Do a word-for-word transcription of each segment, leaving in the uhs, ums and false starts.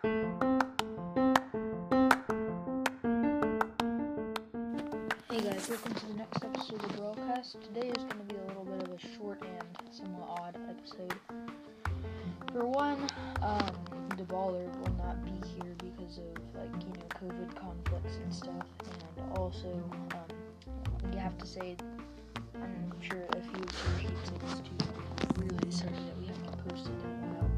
Hey guys, welcome to the next episode of the broadcast. Today is going to be a little bit of a short and somewhat odd episode. For one, um, the baller will not be here because of, like, you know, COVID conflicts and stuff, and also, um, you have to say, I'm sure a few of you hate things to really sorry that we haven't posted in a while,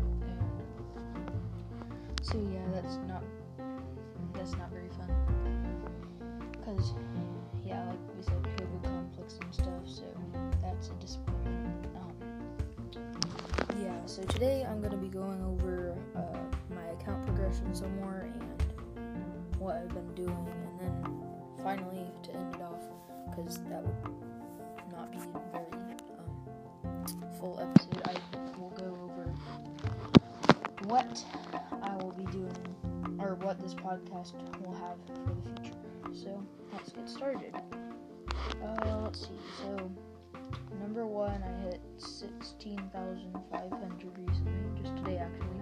and so yeah, that's not, that's not very fun, because yeah, like we said, COVID conflicts and stuff, so that's a disappointment. Um, yeah, so today I'm going to be going over uh, my account progression some more and what I've been doing, and then finally to end it off, because that would not be a very um, full episode, I will go over what I will be doing, or what this podcast will have for the future. So, let's get started. Uh, let's see, so, number one, I hit sixteen thousand five hundred recently, just today actually,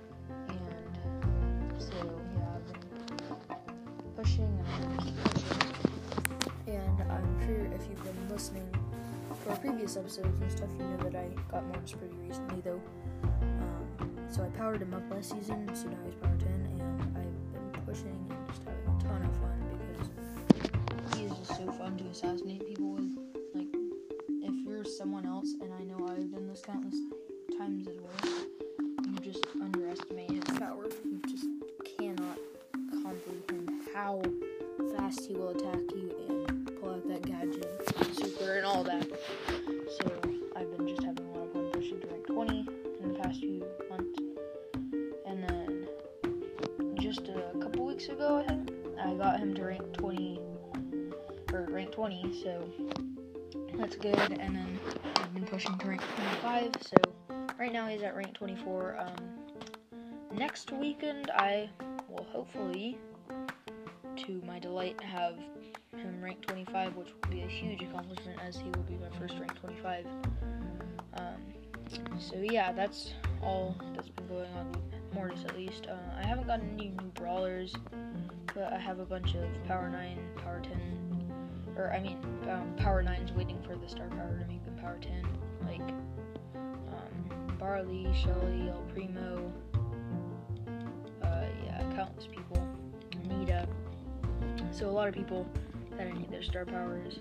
and so, yeah, I've been pushing, and I'm going to keep pushing, and I'm sure if you've been listening to our previous episodes and stuff, you know that I got Morris pretty recently, though, um, so I powered him up last season, so now he's power ten, and I've been pushing and just having a ton of fun, he is just so fun to assassinate people with. Like, if you're someone else, and I know I've done this countless times as well, you just underestimate his power. You just cannot comprehend how fast he will attack you and pull out that gadget, super, and all that. So, I've been just having a lot of fun pushing to rank twenty in the past few months. And then, just a couple weeks ago, I think, I got him to rank twenty, or rank twenty, so that's good, and then I've been pushing to rank twenty-five, so right now he's at rank twenty-four. Um, next weekend, I will hopefully, to my delight, have him rank twenty-five, which will be a huge accomplishment, as he will be my first rank twenty-five. Um, so yeah, that's all that's been going on with Mortis, at least. Uh, I haven't gotten any new brawlers, but I have a bunch of Power nine, Power ten, or I mean, um, Power nines waiting for the Star Power to make them Power ten, like, um, Barley, Shelly, El Primo, uh, yeah, countless people, Nita, so a lot of people that I need their Star Powers,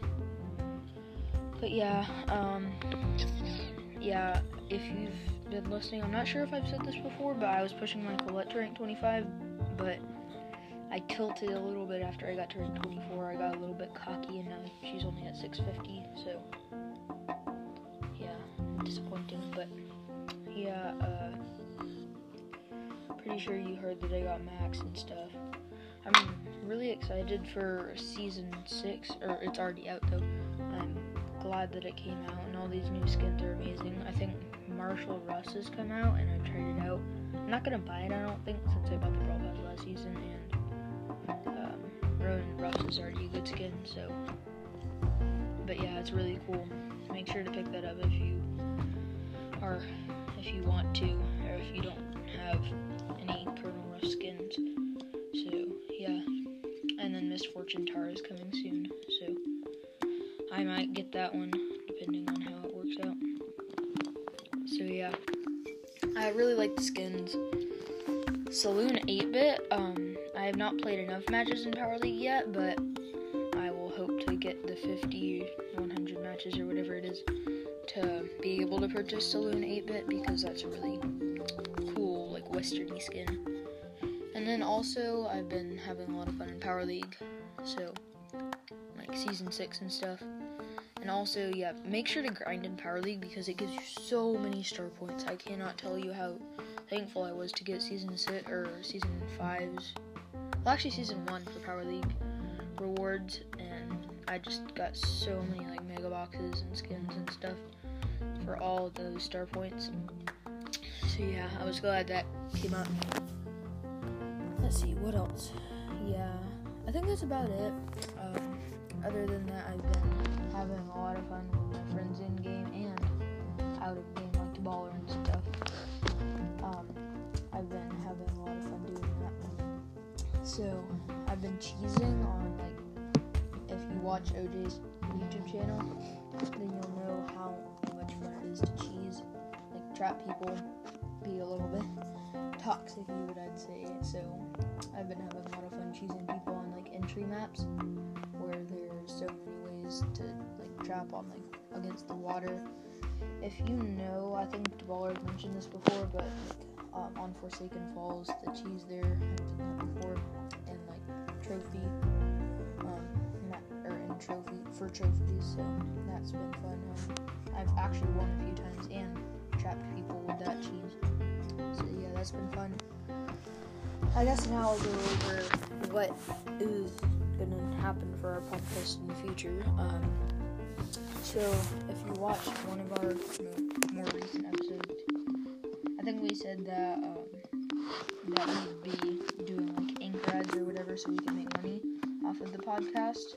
but yeah, um, yeah, if you've been listening, I'm not sure if I've said this before, but I was pushing my Colette to rank twenty-five, but I tilted a little bit after I got to rank twenty-four. I got a little bit cocky, and now she's only at six fifty, so yeah, disappointing, but yeah, uh, pretty sure you heard that I got Max and stuff. I'm really excited for season six, or it's already out though. I'm glad that it came out, and all these new skins are amazing. I think Marshall Russ has come out, and I've tried it out. I'm not gonna buy it, I don't think, since I bought the Brawl Pass last season, and Um, Rowan Russ is already a good skin, so, but yeah, it's really cool. Make sure to pick that up if you are, if you want to, or if you don't have any Colonel Russ skins, so, yeah, and then Miss Fortune Tara is coming soon, so, I might get that one, depending on how it works out, so, yeah, I really like the skins. Saloon eight-bit, um, I have not played enough matches in Power League yet, but I will hope to get the fifty, one hundred matches, or whatever it is, to be able to purchase Saloon eight-bit, because that's a really cool, like, westerny skin. And then also, I've been having a lot of fun in Power League, so, like, Season six and stuff. And also, yeah, make sure to grind in Power League, because it gives you so many star points. I cannot tell you how thankful I was to get Season six, or Season five's, well, actually Season one for Power League rewards, and I just got so many, like, mega boxes and skins and stuff for all those star points. So, yeah, I was glad that came out. Let's see, what else? Yeah, I think that's about it. Um, other than that, I've been having a lot of fun with my friends in-game and out-of-game, like the baller and stuff. Um, I've been having a lot of fun doing So, I've been cheesing on, like, if you watch O J's YouTube channel, then you'll know how much fun it is to cheese, like, trap people, be a little bit toxic, you would, I'd say. So, I've been having a lot of fun cheesing people on, like, entry maps, where there's so many ways to, like, trap on, like, against the water. If you know, I think DeBaller mentioned this before, but, like, um, on Forsaken Falls, the cheese there, I've done that before, and, like, trophy, um, not, or in trophy, for trophies, so that's been fun. Um, I've actually won a few times, and trapped people with that cheese, so yeah, that's been fun. I guess now I'll go over what is gonna happen for our podcast in the future. Um, so, if you watched one of our more recent episodes, I think we said that um, that we'd be doing like anchor ads or whatever so we can make money off of the podcast.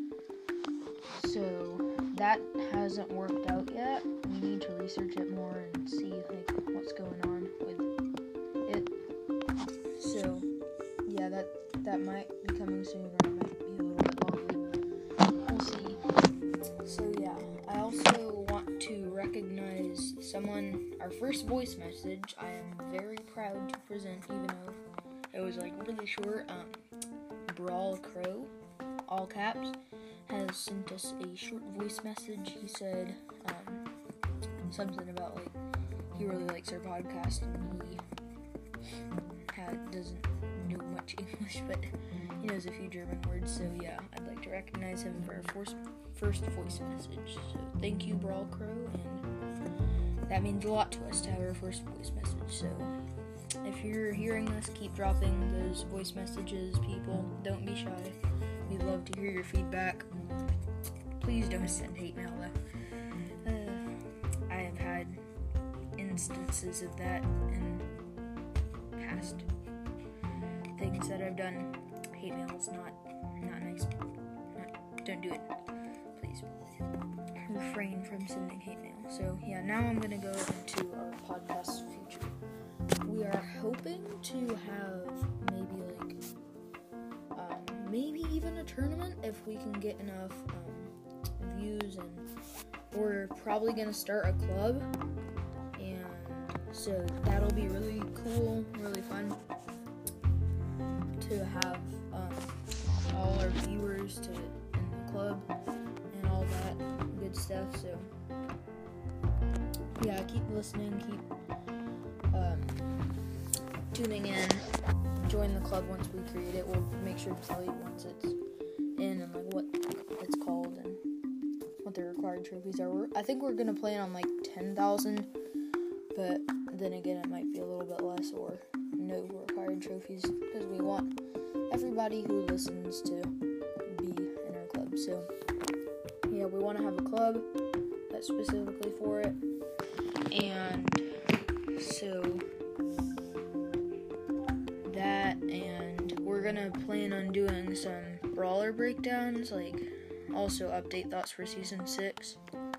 So that hasn't worked out yet. We need to research it more and see like what's going on with it. So yeah, that that might be coming soon, or it might be a little bit longer. We'll see. So yeah, I also want to recognize someone, our first voice message. I am very proud to present, even though it was like really short. Um, Brawl Crow, all caps, has sent us a short voice message. He said um, something about like he really likes our podcast and he had, doesn't know much English, but he knows a few German words. So yeah, I'd like to recognize him for our first first voice message. So thank you, Brawl Crow, and that means a lot to us to have our first voice message. So if you're hearing this, keep dropping those voice messages, people. Don't be shy. We'd love to hear your feedback. Please don't send hate mail, though. Uh, I have had instances of that in past things that I've done. Hate mail is not, not nice. Not, don't do it. Please. Refrain from sending hate mail. So, yeah, now I'm going to go into our podcast future. We are hoping to have maybe, like, um, maybe even a tournament if we can get enough um, views, and we're probably going to start a club, and so that'll be really cool, really fun to have um, all our viewers to in the club and all that good stuff. So yeah, keep listening, keep um, tuning in, join the club once we create it. We'll make sure to tell you once it's in and like what it's called and what the required trophies are. We're, I think we're gonna plan on like ten thousand, but then again it might be a little bit less or no required trophies because we want everybody who listens to be in our club. So yeah, we want to have a club that's specifically for it, and so that, and we're gonna plan on doing some brawler breakdowns, like also update thoughts for season six.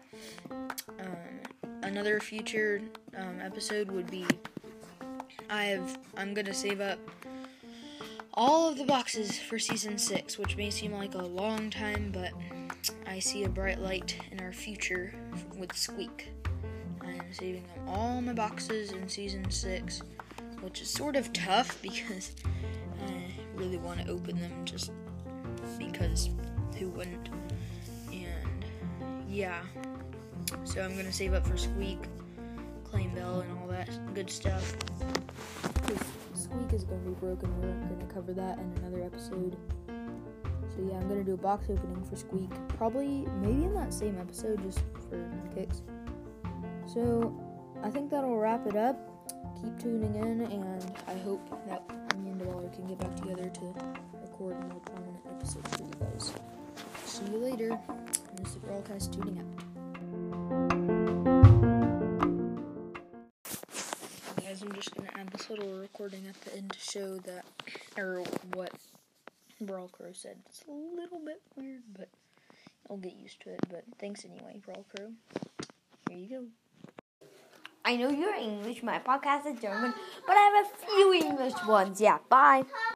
Um, another future um, episode would be I've I'm gonna save up all of the boxes for season six, which may seem like a long time, but I see a bright light in our future with Squeak. I am saving up all my boxes in season six, which is sort of tough because I really want to open them just because who wouldn't? And yeah, so I'm gonna save up for Squeak, Claim Bell, and all that good stuff. Squeak is going to be broken. We're going to cover that in another episode. So yeah, I'm going to do a box opening for Squeak. Probably, maybe in that same episode, just for kicks. So, I think that'll wrap it up. Keep tuning in, and I hope that me and DeBaller can get back together to record more prominent episodes for you guys. See you later. This is the Brawlcast tuning out. I'm just going to add this little recording at the end to show that, or what Brawl Crow said. It's a little bit weird, but I'll get used to it. But thanks anyway, Brawl Crow. Here you go. I know you're English, my podcast is German, but I have a few English ones. Yeah, bye.